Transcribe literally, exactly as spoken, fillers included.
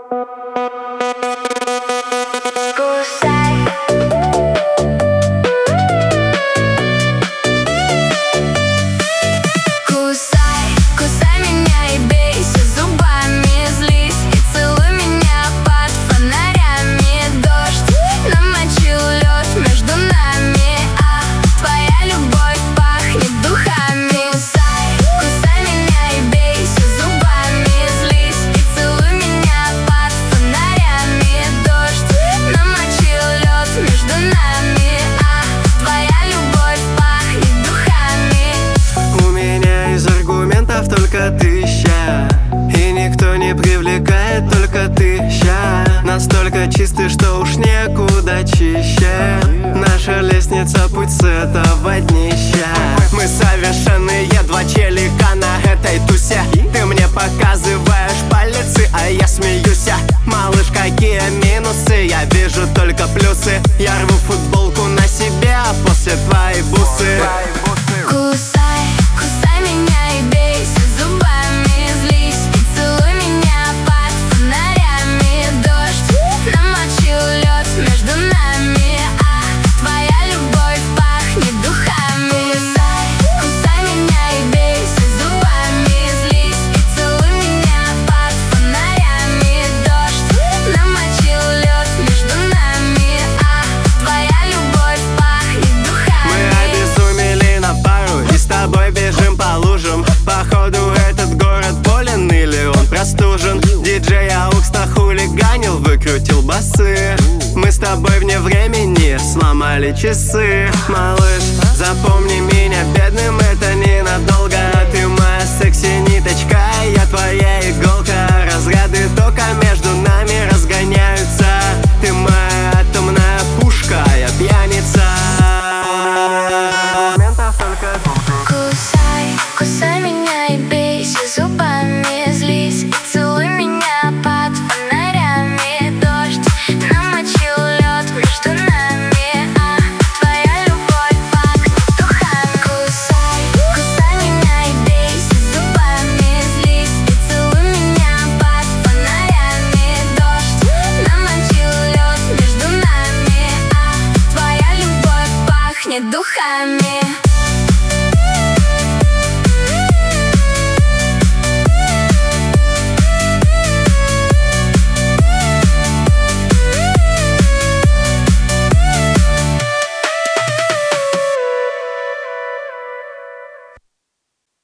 Только ты ща, и никто не привлекает, только ты ща. Настолько чистый, что уж некуда чище. Наша лестница, путь с этого днища. Мы совершенные два челика на этой тусе. Ты мне показываешь пальцы, а я смеюсь. Малыш, какие минусы? Я вижу только плюсы. Я рву футболку на себе, а после твои бусы. Кусай, кусай меня и бейся зубами, злись и целуй меня под фонарями. Дождь намочил лед между нами, а твоя любовь пахнет духами. Кусай, кусай меня и бейся зубами, злись и целуй меня под фонарями. Дождь намочил лед между нами, а твоя любовь пахнет духами. Мы обезумели на пару и с тобой бежим по лужам. Походу этот город болен или он простужен. Диджей Аукс нахулиганил, выкрутил басы. Мы с тобой вне времени сломали часы. Малыш, запомни меня бедным, это ненадолго. Ты моя секси-ниточка, я твоя игра.